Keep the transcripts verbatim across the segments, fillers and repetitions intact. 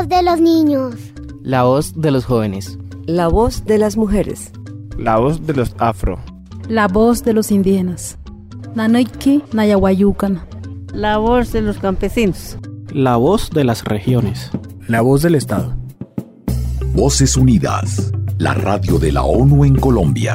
voz de los niños. La voz de los jóvenes. La voz de las mujeres. La voz de los afro. La voz de los indígenas. Nanoiki Nayahuayucan. La voz de los campesinos. La voz de las regiones. La voz del Estado. Voces Unidas, la radio de la ONU en Colombia.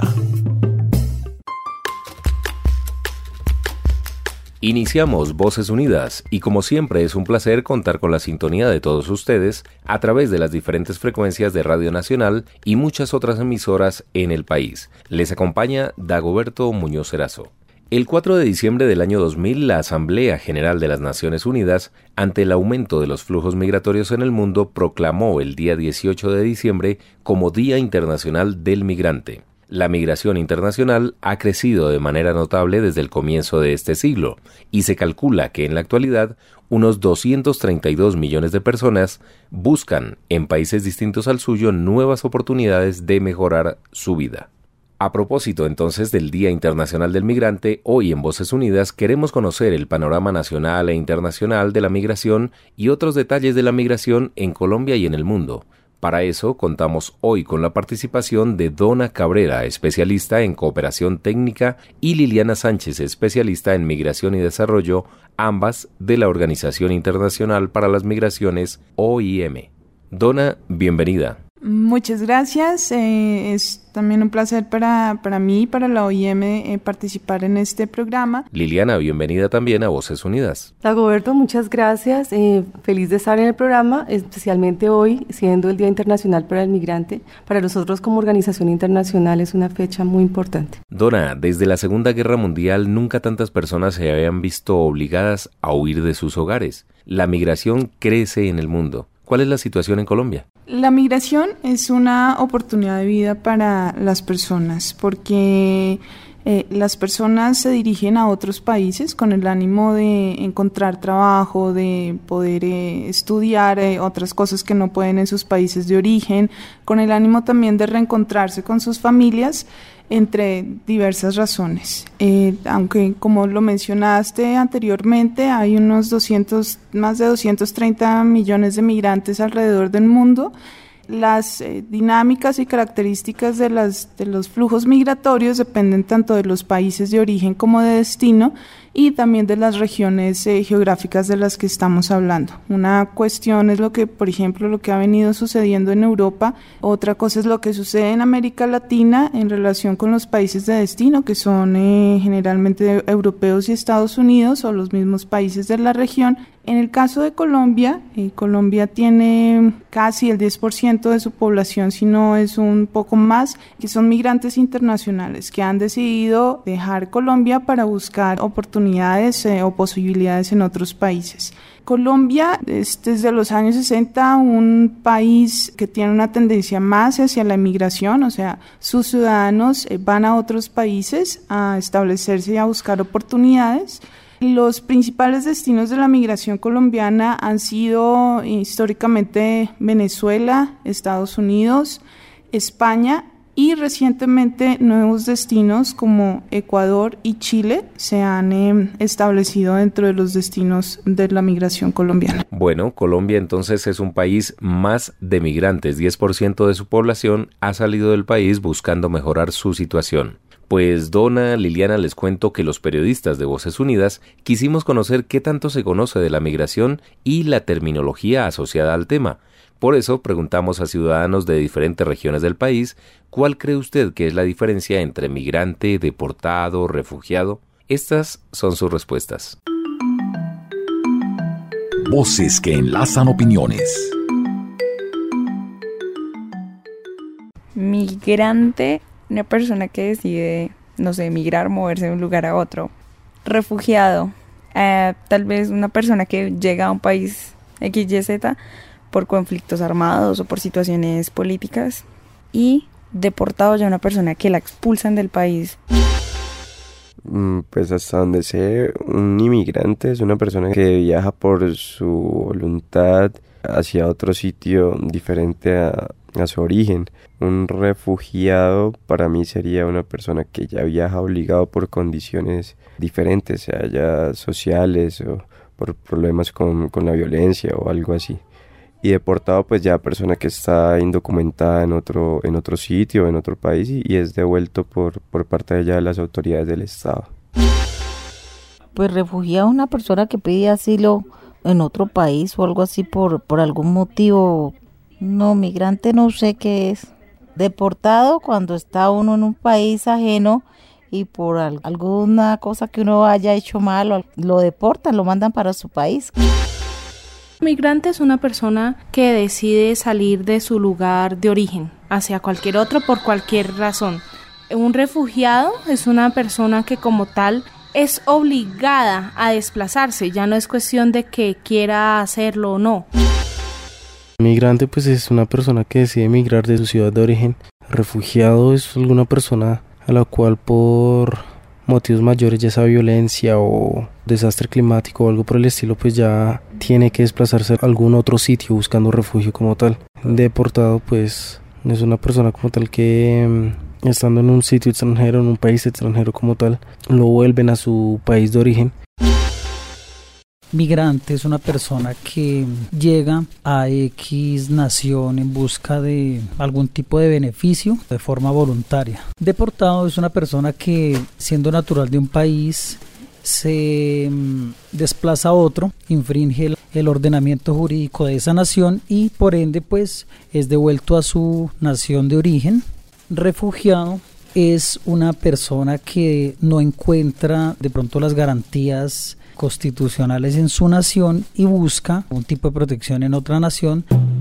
Iniciamos Voces Unidas y como siempre es un placer contar con la sintonía de todos ustedes a través de las diferentes frecuencias de Radio Nacional y muchas otras emisoras en el país. Les acompaña Dagoberto Muñoz Erazo. El cuatro de diciembre del año dos mil, la Asamblea General de las Naciones Unidas, ante el aumento de los flujos migratorios en el mundo, proclamó el día dieciocho de diciembre como Día Internacional del Migrante. La migración internacional ha crecido de manera notable desde el comienzo de este siglo y se calcula que en la actualidad unos doscientos treinta y dos millones de personas buscan en países distintos al suyo nuevas oportunidades de mejorar su vida. A propósito entonces del Día Internacional del Migrante, hoy en Voces Unidas queremos conocer el panorama nacional e internacional de la migración y otros detalles de la migración en Colombia y en el mundo. Para eso contamos hoy con la participación de Donna Cabrera, especialista en cooperación técnica, y Liliana Sánchez, especialista en migración y desarrollo, ambas de la Organización Internacional para las Migraciones, O I M. Donna, bienvenida. Muchas gracias, eh, es también un placer para, para mí y para la O I M eh, participar en este programa. Liliana, bienvenida también a Voces Unidas. Dagoberto, muchas gracias, eh, feliz de estar en el programa, especialmente hoy, siendo el Día Internacional para el Migrante. Para nosotros como organización internacional es una fecha muy importante. Donna, desde la Segunda Guerra Mundial nunca tantas personas se habían visto obligadas a huir de sus hogares. La migración crece en el mundo. ¿Cuál es la situación en Colombia? La migración es una oportunidad de vida para las personas porque eh, las personas se dirigen a otros países con el ánimo de encontrar trabajo, de poder eh, estudiar eh, otras cosas que no pueden en sus países de origen, con el ánimo también de reencontrarse con sus familias, entre diversas razones. Eh, aunque, como lo mencionaste anteriormente, hay unos doscientos, más de doscientos treinta millones de migrantes alrededor del mundo. Las eh, dinámicas y características de, las, de los flujos migratorios dependen tanto de los países de origen como de destino y también de las regiones eh, geográficas de las que estamos hablando. Una cuestión es lo que, por ejemplo, lo que ha venido sucediendo en Europa, otra cosa es lo que sucede en América Latina en relación con los países de destino, que son eh, generalmente europeos y Estados Unidos o los mismos países de la región. En el caso de Colombia, eh, Colombia tiene casi el diez por ciento de su población, si no es un poco más, que son migrantes internacionales que han decidido dejar Colombia para buscar oportunidades eh, o posibilidades en otros países. Colombia es desde los años sesenta un país que tiene una tendencia más hacia la inmigración, o sea, sus ciudadanos eh, van a otros países a establecerse y a buscar oportunidades. Los principales destinos de la migración colombiana han sido históricamente Venezuela, Estados Unidos, España y recientemente nuevos destinos como Ecuador y Chile se han eh, establecido dentro de los destinos de la migración colombiana. Bueno, Colombia entonces es un país más de migrantes, diez por ciento de su población ha salido del país buscando mejorar su situación. Pues Donna, Liliana, les cuento que los periodistas de Voces Unidas quisimos conocer qué tanto se conoce de la migración y la terminología asociada al tema. Por eso preguntamos a ciudadanos de diferentes regiones del país, ¿cuál cree usted que es la diferencia entre migrante, deportado, refugiado? Estas son sus respuestas. Voces que enlazan opiniones. Migrante, una persona que decide, no sé, migrar, moverse de un lugar a otro. Refugiado, eh, tal vez una persona que llega a un país equis ye zeta por conflictos armados o por situaciones políticas. Y deportado, ya una persona que la expulsan del país. Pues hasta donde sé, un inmigrante es una persona que viaja por su voluntad hacia otro sitio diferente a, a su origen. Un refugiado para mí sería una persona que ya viaja obligado por condiciones diferentes, sea ya sociales o por problemas con, con la violencia o algo así. y deportado pues ya persona que está indocumentada en otro, en otro sitio, en otro país y, y es devuelto por, por parte de ya de las autoridades del Estado. Pues refugiado es una persona que pide asilo en otro país o algo así por, por algún motivo. No, migrante no sé qué es. Deportado cuando está uno en un país ajeno y por al- alguna cosa que uno haya hecho mal, lo deportan, lo mandan para su país. Migrante es una persona que decide salir de su lugar de origen hacia cualquier otro por cualquier razón. Un refugiado es una persona que como tal es obligada a desplazarse, ya no es cuestión de que quiera hacerlo o no. Migrante pues es una persona que decide emigrar de su ciudad de origen. Refugiado es alguna persona a la cual por motivos mayores, ya sea violencia o desastre climático o algo por el estilo, pues ya tiene que desplazarse a algún otro sitio buscando refugio como tal. Deportado pues es una persona como tal que estando en un sitio extranjero, en un país extranjero como tal, lo vuelven a su país de origen. Migrante es una persona que llega a X nación en busca de algún tipo de beneficio de forma voluntaria. Deportado es una persona que, siendo natural de un país, se desplaza a otro, infringe el, el ordenamiento jurídico de esa nación y por ende pues es devuelto a su nación de origen. Refugiado es una persona que no encuentra de pronto las garantías constitucionales en su nación y busca un tipo de protección en otra nación.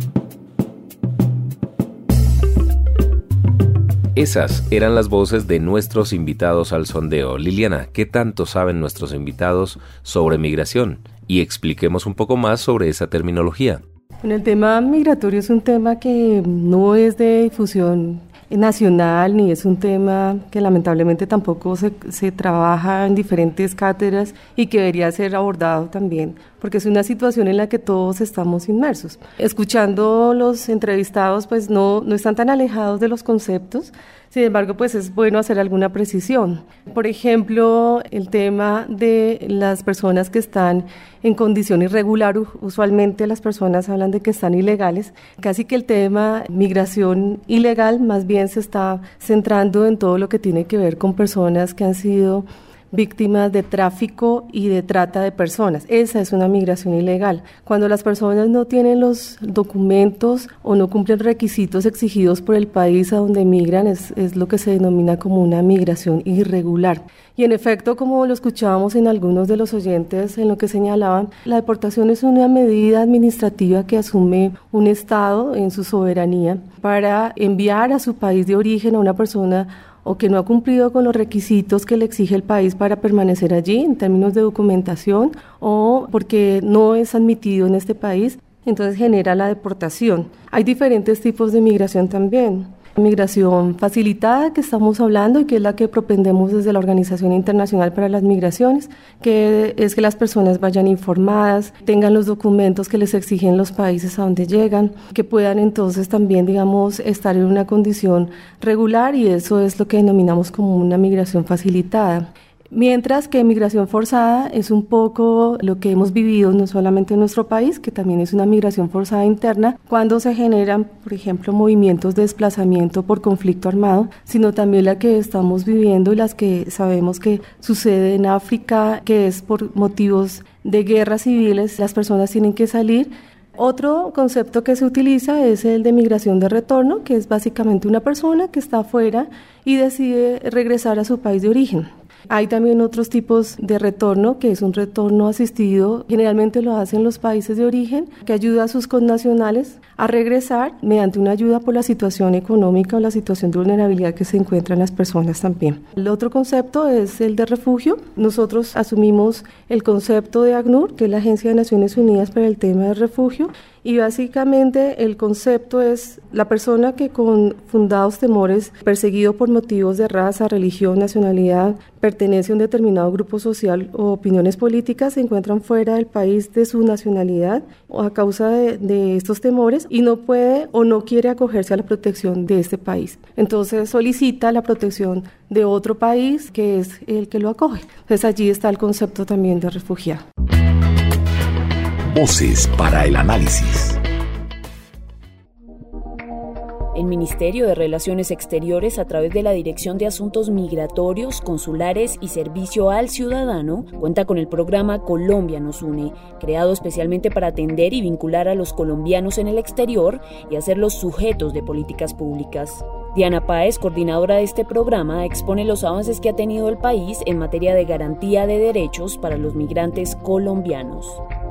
Esas eran las voces de nuestros invitados al sondeo. Liliana, ¿qué tanto saben nuestros invitados sobre migración? Y expliquemos un poco más sobre esa terminología. Bueno, el tema migratorio es un tema que no es de difusión nacional, ni es un tema que lamentablemente tampoco se, se trabaja en diferentes cátedras y que debería ser abordado también, porque es una situación en la que todos estamos inmersos. Escuchando los entrevistados, pues no, no están tan alejados de los conceptos, sin embargo, pues es bueno hacer alguna precisión. Por ejemplo, el tema de las personas que están en condición irregular, usualmente las personas hablan de que están ilegales, casi que el tema migración ilegal más bien se está centrando en todo lo que tiene que ver con personas que han sido víctimas de tráfico y de trata de personas. Esa es una migración ilegal. Cuando las personas no tienen los documentos o no cumplen requisitos exigidos por el país a donde migran, es, es lo que se denomina como una migración irregular. Y en efecto, como lo escuchábamos en algunos de los oyentes en lo que señalaban, la deportación es una medida administrativa que asume un Estado en su soberanía para enviar a su país de origen a una persona o que no ha cumplido con los requisitos que le exige el país para permanecer allí en términos de documentación o porque no es admitido en este país, entonces genera la deportación. Hay diferentes tipos de migración también. Migración facilitada, que estamos hablando y que es la que propendemos desde la Organización Internacional para las Migraciones, que es que las personas vayan informadas, tengan los documentos que les exigen los países a donde llegan, que puedan entonces también, digamos, estar en una condición regular, y eso es lo que denominamos como una migración facilitada. Mientras que migración forzada es un poco lo que hemos vivido no solamente en nuestro país, que también es una migración forzada interna, cuando se generan, por ejemplo, movimientos de desplazamiento por conflicto armado, sino también la que estamos viviendo y las que sabemos que sucede en África, que es por motivos de guerras civiles, las personas tienen que salir. Otro concepto que se utiliza es el de migración de retorno, que es básicamente una persona que está afuera y decide regresar a su país de origen. Hay también otros tipos de retorno, que es un retorno asistido, generalmente lo hacen los países de origen, que ayuda a sus connacionales a regresar mediante una ayuda por la situación económica o la situación de vulnerabilidad que se encuentran las personas también. El otro concepto es el de refugio. Nosotros asumimos el concepto de ACNUR, que es la Agencia de Naciones Unidas para el tema de refugio, y básicamente el concepto es la persona que con fundados temores, perseguido por motivos de raza, religión, nacionalidad, pertenece a un determinado grupo social o opiniones políticas, se encuentran fuera del país de su nacionalidad o a causa de, de estos temores y no puede o no quiere acogerse a la protección de este país. Entonces solicita la protección de otro país que es el que lo acoge. Entonces allí está el concepto también de refugiado. Voces para el análisis. El Ministerio de Relaciones Exteriores, a través de la Dirección de Asuntos Migratorios, Consulares y Servicio al Ciudadano, cuenta con el programa Colombia nos une, creado especialmente para atender y vincular a los colombianos en el exterior y hacerlos sujetos de políticas públicas. Diana Páez, coordinadora de este programa, expone los avances que ha tenido el país en materia de garantía de derechos para los migrantes colombianos.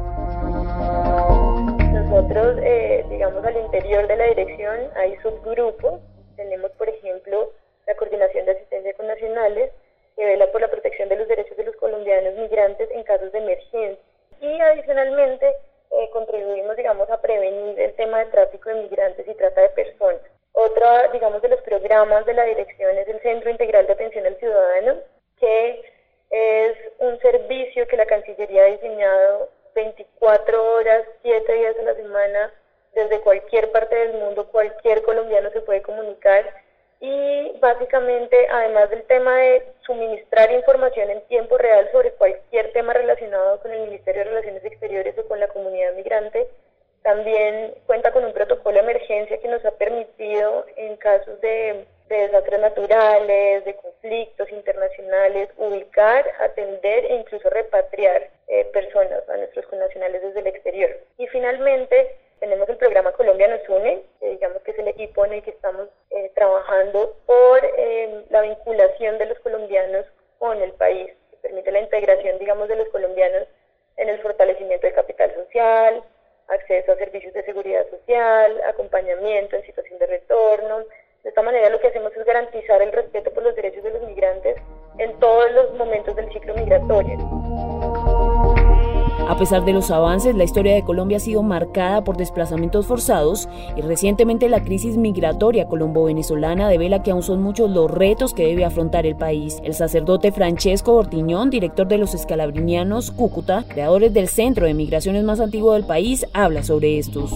Nosotros, eh, digamos, al interior de la dirección hay subgrupos. Tenemos, por ejemplo, la Coordinación de Asistencia con Nacionales, que vela por la protección de los derechos de los colombianos migrantes en casos de emergencia. Y adicionalmente, eh, contribuimos, digamos, a prevenir el tema de tráfico de migrantes y trata de personas. Otro, digamos, de los programas de la dirección es el Centro Integral de Atención al Ciudadano, que es un servicio que la Cancillería ha diseñado veinticuatro horas, siete días a la semana, desde cualquier parte del mundo, cualquier colombiano se puede comunicar y básicamente, además del tema de suministrar información en tiempo real sobre cualquier tema relacionado con el Ministerio de Relaciones Exteriores o con la comunidad migrante, también cuenta con un protocolo de emergencia que nos ha permitido, en casos de, de desastres naturales, de conflictos internacionales, ubicar, atender e incluso repatriar eh, personas a nuestros connacionales desde el exterior. Y finalmente tenemos el programa Colombia nos une, que digamos que es el equipo en el que estamos eh, trabajando por eh, la vinculación de los colombianos con el país, que permite la integración, digamos, de los colombianos en el fortalecimiento del capital social, acceso a servicios de seguridad social, acompañamiento en situación de retorno. De esta manera lo que hacemos es garantizar el respeto por los derechos de los migrantes en todos los momentos del ciclo migratorio. A pesar de los avances, la historia de Colombia ha sido marcada por desplazamientos forzados y recientemente la crisis migratoria colombo-venezolana devela que aún son muchos los retos que debe afrontar el país. El sacerdote Francesco Bortiñón, director de los Escalabrinianos Cúcuta, creadores del centro de migraciones más antiguo del país, habla sobre estos.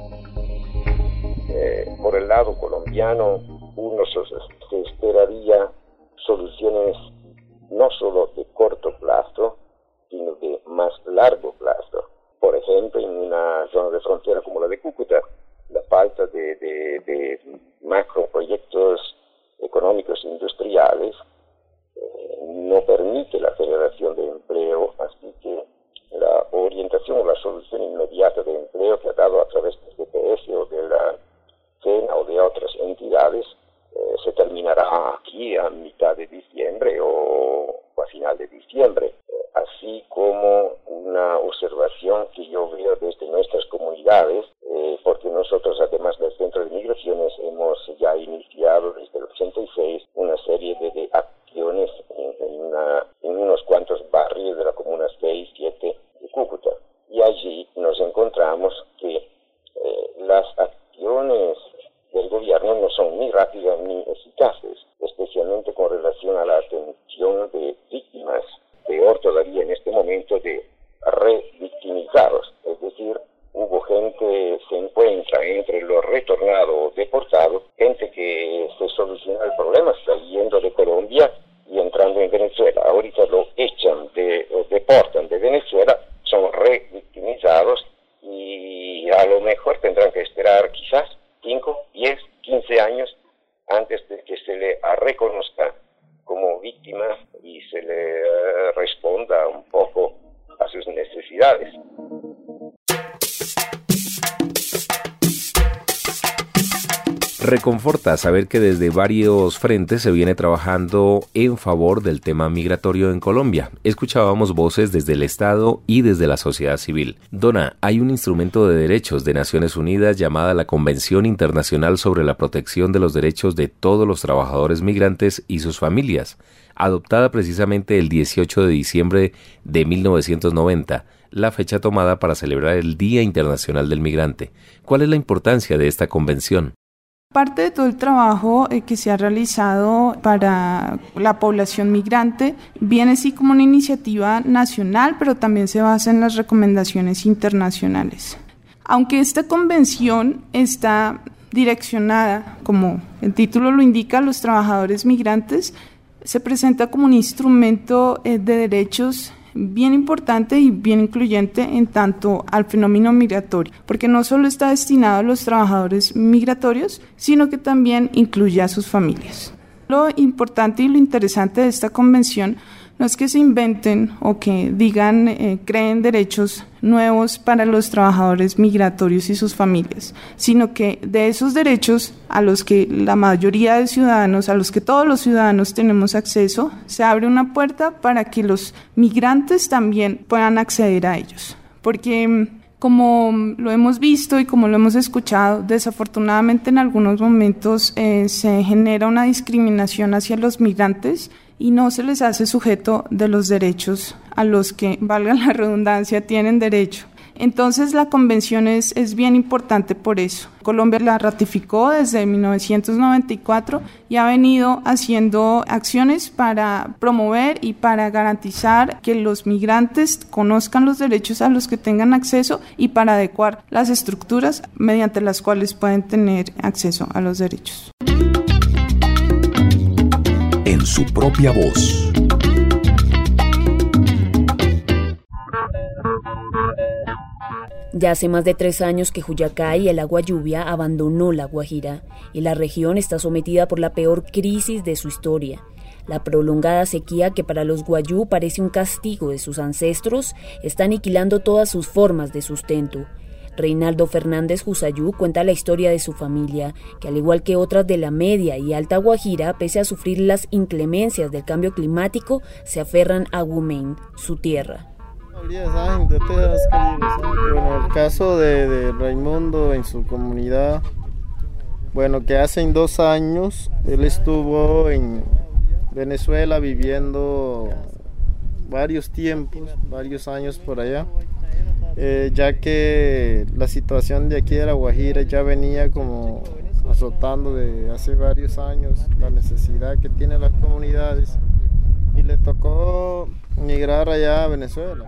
Eh, por el lado colombiano, uno se esperaría soluciones no solo de corto plazo, sino de más largo plazo. Por ejemplo, en una zona de frontera como la de Cúcuta, la falta de, de, de macroproyectos económicos e industriales eh, no permite la generación de empleo, así que la orientación o la solución inmediata de empleo que ha dado a través del G P S o de la C E N A o de otras entidades eh, se terminará aquí a mitad de diciembre o a final de diciembre. Así como una observación que yo veo desde nuestras comunidades, eh, porque nosotros, además del Centro de Migraciones, hemos ya iniciado desde el ochenta y seis una serie de, de acciones en, en, una, en unos cuantos barrios de la comuna seis, siete de Cúcuta. Y allí nos encontramos que eh, las acciones del gobierno no son ni rápidas ni eficaces, especialmente con relación a la atención de víctimas. Peor todavía en este momento de revictimizados, es decir, hubo gente, se encuentra entre los retornados o deportados, gente que se soluciona el problema saliendo de Colombia y entrando en Venezuela. Ahorita lo echan, de, lo deportan de Venezuela, son revictimizados y a lo mejor tendrán que esperar quizás cinco, diez, quince años antes de que se le reconozca como víctima y se le uh, responda un poco a sus necesidades. Reconforta saber que desde varios frentes se viene trabajando en favor del tema migratorio en Colombia. Escuchábamos voces desde el Estado y desde la sociedad civil. Donna, hay un instrumento de derechos de Naciones Unidas llamada la Convención Internacional sobre la Protección de los Derechos de todos los Trabajadores Migrantes y sus Familias, adoptada precisamente el dieciocho de diciembre de mil novecientos noventa, la fecha tomada para celebrar el Día Internacional del Migrante. ¿Cuál es la importancia de esta convención? Parte de todo el trabajo eh, que se ha realizado para la población migrante viene así como una iniciativa nacional, pero también se basa en las recomendaciones internacionales. Aunque esta convención está direccionada, como el título lo indica, a los trabajadores migrantes, se presenta como un instrumento eh, de derechos bien importante y bien incluyente en tanto al fenómeno migratorio, porque no solo está destinado a los trabajadores migratorios, sino que también incluye a sus familias. Lo importante y lo interesante de esta convención no es que se inventen o que digan, eh, creen derechos nuevos para los trabajadores migratorios y sus familias, sino que de esos derechos a los que la mayoría de ciudadanos, a los que todos los ciudadanos tenemos acceso, se abre una puerta para que los migrantes también puedan acceder a ellos. Porque como lo hemos visto y como lo hemos escuchado, desafortunadamente en algunos momentos eh, se genera una discriminación hacia los migrantes y no se les hace sujeto de los derechos a los que, valga la redundancia, tienen derecho. Entonces la convención es, es bien importante por eso. Colombia la ratificó desde mil novecientos noventa y cuatro y ha venido haciendo acciones para promover y para garantizar que los migrantes conozcan los derechos a los que tengan acceso y para adecuar las estructuras mediante las cuales pueden tener acceso a los derechos. En su propia voz. Ya hace más de tres años que Juliacay, el agua lluvia, abandonó La Guajira y la región está sometida por la peor crisis de su historia. La prolongada sequía, que para los guayú parece un castigo de sus ancestros, está aniquilando todas sus formas de sustento. Reinaldo Fernández Jusayú cuenta la historia de su familia, que al igual que otras de la media y alta Guajira, pese a sufrir las inclemencias del cambio climático, se aferran a Gumen, su tierra. Bueno, el caso de, de Raimundo en su comunidad, bueno, que hace dos años él estuvo en Venezuela viviendo varios tiempos, varios años por allá. Eh, ya que la situación de aquí de La Guajira ya venía como azotando de hace varios años la necesidad que tienen las comunidades y le tocó migrar allá a Venezuela.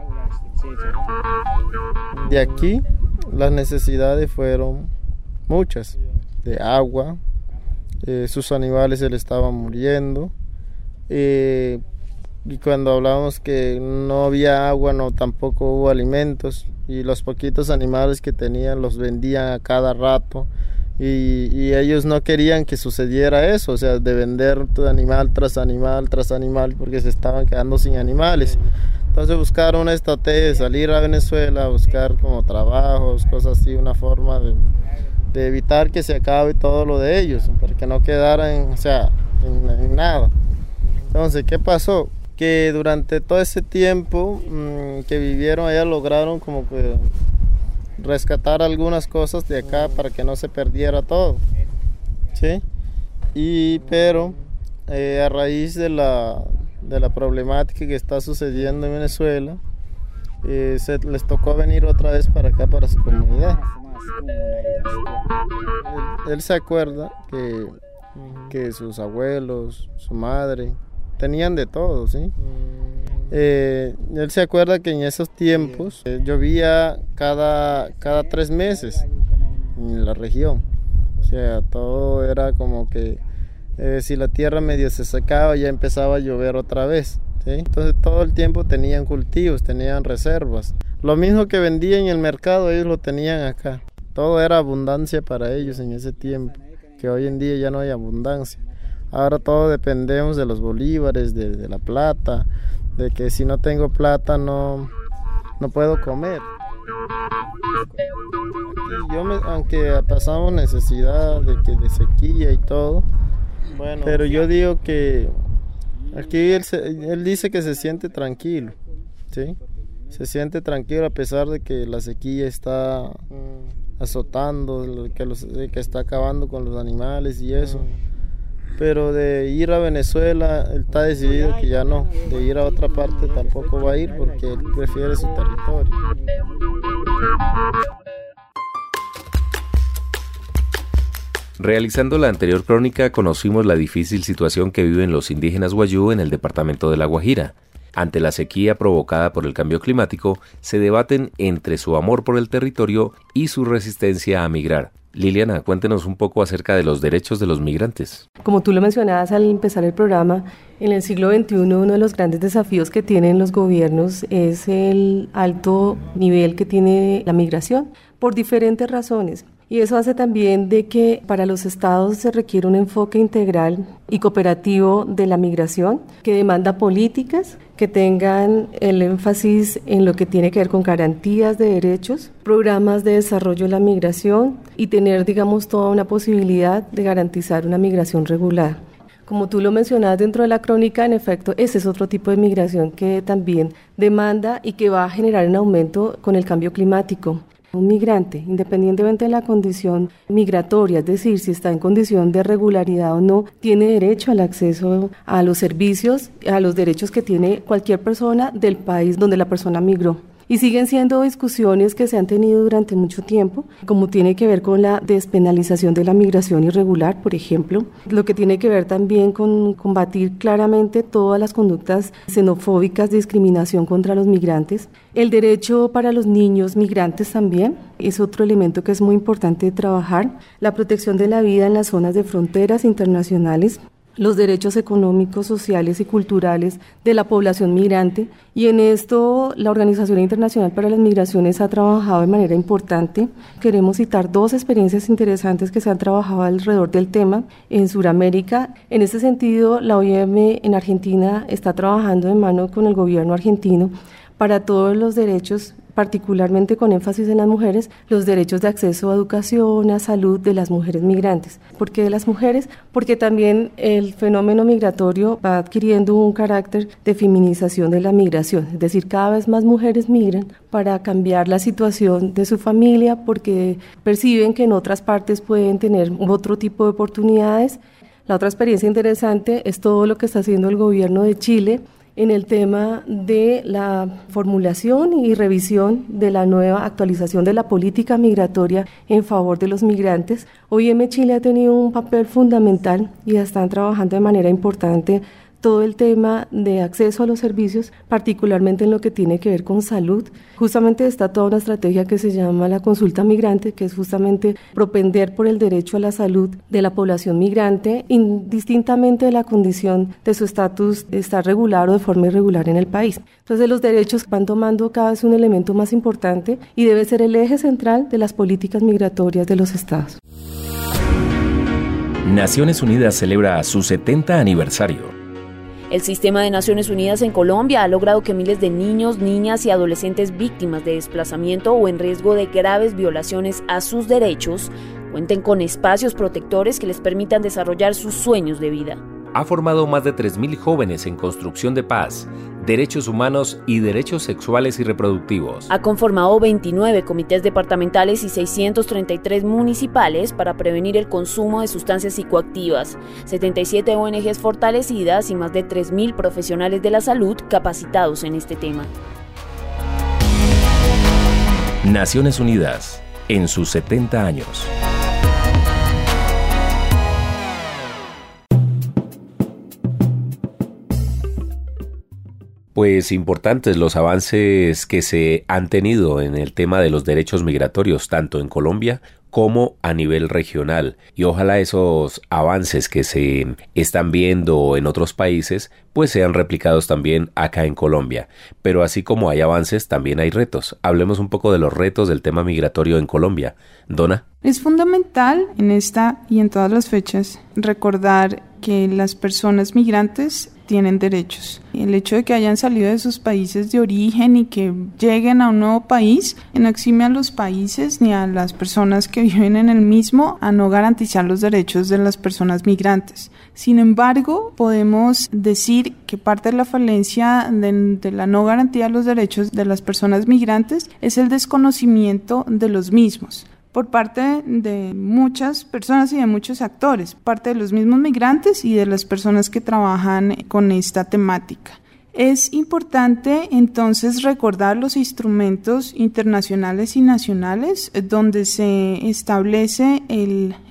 De aquí las necesidades fueron muchas, de agua, eh, sus animales se le estaban muriendo, eh, y cuando hablábamos que no había agua, no tampoco hubo alimentos, y los poquitos animales que tenían los vendían a cada rato, y, y ellos no querían que sucediera eso, o sea, de vender animal tras animal tras animal, porque se estaban quedando sin animales. Entonces buscaron una estrategia de salir a Venezuela, buscar como trabajos, cosas así, una forma de, de evitar que se acabe todo lo de ellos, para que no quedaran, o sea, en, en nada. Entonces, ¿qué pasó? Que durante todo ese tiempo mmm, que vivieron allá lograron como que rescatar algunas cosas de acá para que no se perdiera todo, ¿sí? Y pero eh, a raíz de la, de la problemática que está sucediendo en Venezuela, eh, se les tocó venir otra vez para acá, para su comunidad. Él, él se acuerda que, que sus abuelos, su madre, tenían de todo, ¿sí? Eh, él se acuerda que en esos tiempos eh, llovía cada, cada tres meses en la región. O sea, todo era como que eh, si la tierra medio se secaba, ya empezaba a llover otra vez, ¿sí? Entonces todo el tiempo tenían cultivos, tenían reservas. Lo mismo que vendían en el mercado, ellos lo tenían acá. Todo era abundancia para ellos en ese tiempo, que hoy en día ya no hay abundancia. Ahora todo dependemos de los bolívares, de, de la plata, de que si no tengo plata no, no puedo comer. Yo me, aunque pasamos necesidad de, que, de sequía y todo, bueno, pero yo digo que aquí él, se, él dice que se siente tranquilo, ¿sí? Se siente tranquilo a pesar de que la sequía está azotando, que, los, que está acabando con los animales y eso. Pero de ir a Venezuela, él está decidido que ya no, de ir a otra parte tampoco va a ir porque él prefiere su territorio. Realizando la anterior crónica, conocimos la difícil situación que viven los indígenas guayú en el departamento de La Guajira. Ante la sequía provocada por el cambio climático, se debaten entre su amor por el territorio y su resistencia a migrar. Liliana, cuéntenos un poco acerca de los derechos de los migrantes. Como tú lo mencionabas al empezar el programa, en el siglo veintiuno uno de los grandes desafíos que tienen los gobiernos es el alto nivel que tiene la migración, por diferentes razones. Y eso hace también de que para los estados se requiere un enfoque integral y cooperativo de la migración que demanda políticas que tengan el énfasis en lo que tiene que ver con garantías de derechos, programas de desarrollo de la migración y tener, digamos, toda una posibilidad de garantizar una migración regular. Como tú lo mencionabas dentro de la crónica, en efecto, ese es otro tipo de migración que también demanda y que va a generar un aumento con el cambio climático. Un migrante, independientemente de la condición migratoria, es decir, si está en condición de regularidad o no, tiene derecho al acceso a los servicios, a los derechos que tiene cualquier persona del país donde la persona migró. Y siguen siendo discusiones que se han tenido durante mucho tiempo, como tiene que ver con la despenalización de la migración irregular, por ejemplo, lo que tiene que ver también con combatir claramente todas las conductas xenofóbicas de discriminación contra los migrantes. El derecho para los niños migrantes también es otro elemento que es muy importante de trabajar, la protección de la vida en las zonas de fronteras internacionales, los derechos económicos, sociales y culturales de la población migrante, y en esto la Organización Internacional para las Migraciones ha trabajado de manera importante. Queremos citar dos experiencias interesantes que se han trabajado alrededor del tema en Sudamérica. En este sentido, la O I M en Argentina está trabajando de mano con el gobierno argentino para todos los derechos, particularmente con énfasis en las mujeres, los derechos de acceso a educación, a salud de las mujeres migrantes. ¿Por qué de las mujeres? Porque también el fenómeno migratorio va adquiriendo un carácter de feminización de la migración, es decir, cada vez más mujeres migran para cambiar la situación de su familia porque perciben que en otras partes pueden tener otro tipo de oportunidades. La otra experiencia interesante es todo lo que está haciendo el gobierno de Chile en el tema de la formulación y revisión de la nueva actualización de la política migratoria en favor de los migrantes. O I M Chile ha tenido un papel fundamental y están trabajando de manera importante todo el tema de acceso a los servicios, particularmente en lo que tiene que ver con salud. Justamente está toda una estrategia que se llama la consulta migrante, que es justamente propender por el derecho a la salud de la población migrante, indistintamente de la condición de su estatus de estar regular o de forma irregular en el país. Entonces los derechos van tomando cada vez un elemento más importante y debe ser el eje central de las políticas migratorias de los estados. Naciones Unidas celebra su setenta aniversario. El Sistema de Naciones Unidas en Colombia ha logrado que miles de niños, niñas y adolescentes víctimas de desplazamiento o en riesgo de graves violaciones a sus derechos cuenten con espacios protectores que les permitan desarrollar sus sueños de vida. Ha formado más de tres mil jóvenes en construcción de paz, derechos humanos y derechos sexuales y reproductivos. Ha conformado veintinueve comités departamentales y seiscientos treinta y tres municipales para prevenir el consumo de sustancias psicoactivas, setenta y siete O N Ges fortalecidas y más de tres mil profesionales de la salud capacitados en este tema. Naciones Unidas, en sus setenta años. Pues importantes los avances que se han tenido en el tema de los derechos migratorios, tanto en Colombia como a nivel regional. Y ojalá esos avances que se están viendo en otros países, pues sean replicados también acá en Colombia. Pero así como hay avances, también hay retos. Hablemos un poco de los retos del tema migratorio en Colombia. Donna. Es fundamental en esta y en todas las fechas recordar que las personas migrantes tienen derechos. El hecho de que hayan salido de sus países de origen y que lleguen a un nuevo país no exime a los países ni a las personas que viven en el mismo a no garantizar los derechos de las personas migrantes. Sin embargo, podemos decir que parte de la falencia de, de la no garantía de los derechos de las personas migrantes es el desconocimiento de los mismos por parte de muchas personas y de muchos actores, parte de los mismos migrantes y de las personas que trabajan con esta temática. Es importante entonces recordar los instrumentos internacionales y nacionales donde se establece el,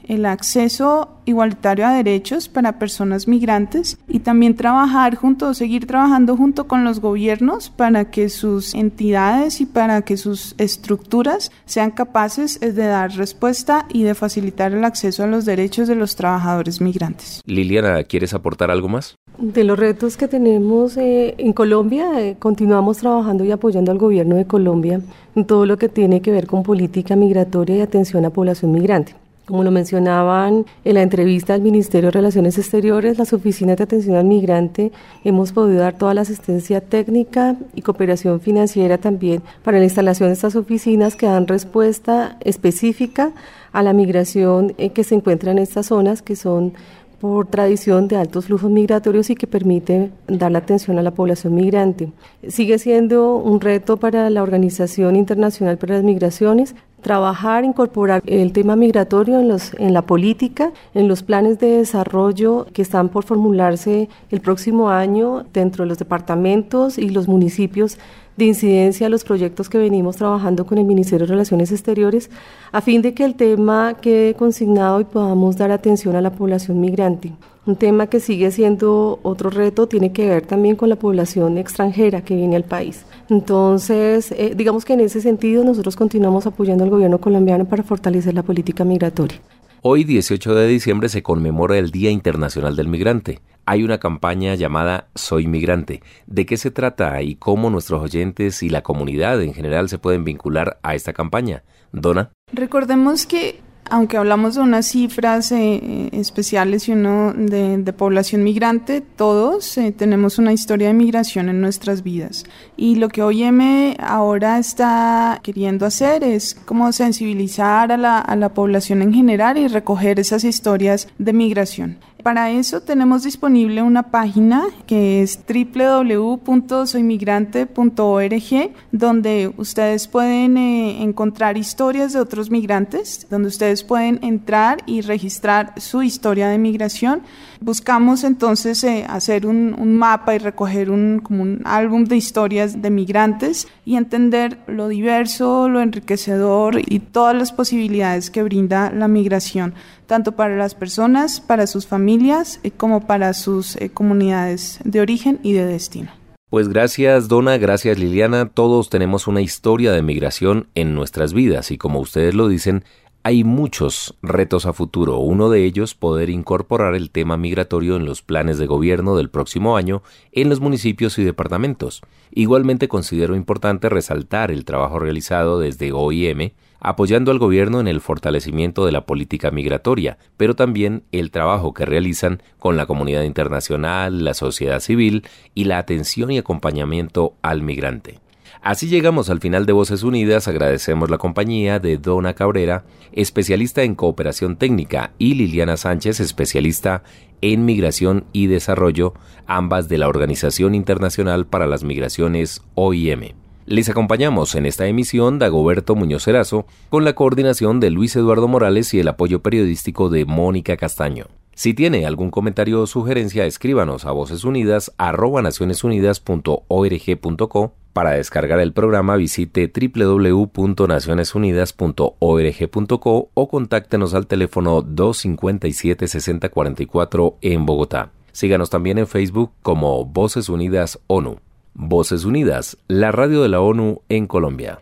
el acceso igualitario a derechos para personas migrantes y también trabajar junto, seguir trabajando junto con los gobiernos para que sus entidades y para que sus estructuras sean capaces de dar respuesta y de facilitar el acceso a los derechos de los trabajadores migrantes. Liliana, ¿quieres aportar algo más? De los retos que tenemos eh, en Colombia, eh, continuamos trabajando y apoyando al gobierno de Colombia en todo lo que tiene que ver con política migratoria y atención a población migrante. Como lo mencionaban en la entrevista al Ministerio de Relaciones Exteriores, las oficinas de atención al migrante hemos podido dar toda la asistencia técnica y cooperación financiera también para la instalación de estas oficinas que dan respuesta específica a la migración eh, que se encuentra en estas zonas, que son por tradición de altos flujos migratorios y que permite dar la atención a la población migrante. Sigue siendo un reto para la Organización Internacional para las Migraciones trabajar, incorporar el tema migratorio en, los, en la política, en los planes de desarrollo que están por formularse el próximo año dentro de los departamentos y los municipios de incidencia a los proyectos que venimos trabajando con el Ministerio de Relaciones Exteriores, a fin de que el tema quede consignado y podamos dar atención a la población migrante. Un tema que sigue siendo otro reto tiene que ver también con la población extranjera que viene al país. Entonces, eh, digamos que en ese sentido nosotros continuamos apoyando al gobierno colombiano para fortalecer la política migratoria. Hoy, dieciocho de diciembre, se conmemora el Día Internacional del Migrante. Hay una campaña llamada Soy Migrante. ¿De qué se trata y cómo nuestros oyentes y la comunidad en general se pueden vincular a esta campaña? Donna. Recordemos que, aunque hablamos de unas cifras eh, especiales y uno de, de población migrante, todos eh, tenemos una historia de migración en nuestras vidas. Y lo que O I M ahora está queriendo hacer es como sensibilizar a la, a la población en general y recoger esas historias de migración. Para eso tenemos disponible una página que es doble u doble u doble u punto soy migrante punto org, donde ustedes pueden eh, encontrar historias de otros migrantes, donde ustedes pueden entrar y registrar su historia de migración. Buscamos entonces eh, hacer un, un mapa y recoger un, como un álbum de historias de migrantes y entender lo diverso, lo enriquecedor y todas las posibilidades que brinda la migración, tanto para las personas, para sus familias, eh, como para sus eh, comunidades de origen y de destino. Pues gracias, Donna, gracias, Liliana. Todos tenemos una historia de migración en nuestras vidas y como ustedes lo dicen, hay muchos retos a futuro. Uno de ellos, poder incorporar el tema migratorio en los planes de gobierno del próximo año en los municipios y departamentos. Igualmente considero importante resaltar el trabajo realizado desde O I M, apoyando al gobierno en el fortalecimiento de la política migratoria, pero también el trabajo que realizan con la comunidad internacional, la sociedad civil y la atención y acompañamiento al migrante. Así llegamos al final de Voces Unidas. Agradecemos la compañía de Donna Cabrera, especialista en cooperación técnica, y Liliana Sánchez, especialista en migración y desarrollo, ambas de la Organización Internacional para las Migraciones O I M. Les acompañamos en esta emisión Dagoberto Muñoz Erazo, con la coordinación de Luis Eduardo Morales y el apoyo periodístico de Mónica Castaño. Si tiene algún comentario o sugerencia, escríbanos a vocesunidas arroba nacionesunidas punto org punto co. Para descargar el programa, visite doble u doble u doble u punto nacionesunidas punto org punto co o contáctenos al teléfono dos cinco siete, seis cero cuatro cuatro en Bogotá. Síganos también en Facebook como Voces Unidas ONU. Voces Unidas, la radio de la ONU en Colombia.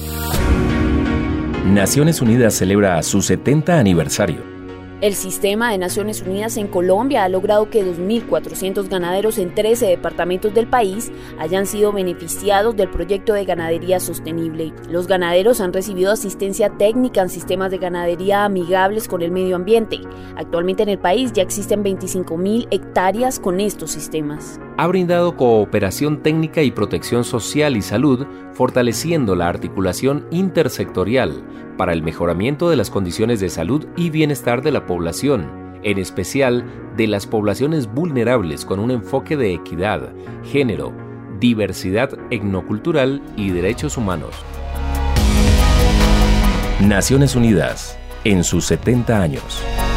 Naciones Unidas celebra su setenta aniversario. El Sistema de Naciones Unidas en Colombia ha logrado que dos mil cuatrocientos ganaderos en trece departamentos del país hayan sido beneficiados del proyecto de ganadería sostenible. Los ganaderos han recibido asistencia técnica en sistemas de ganadería amigables con el medio ambiente. Actualmente en el país ya existen veinticinco mil hectáreas con estos sistemas. Ha brindado cooperación técnica y protección social y salud, fortaleciendo la articulación intersectorial para el mejoramiento de las condiciones de salud y bienestar de la población, en especial de las poblaciones vulnerables, con un enfoque de equidad, género, diversidad etnocultural y derechos humanos. Naciones Unidas, en sus setenta años.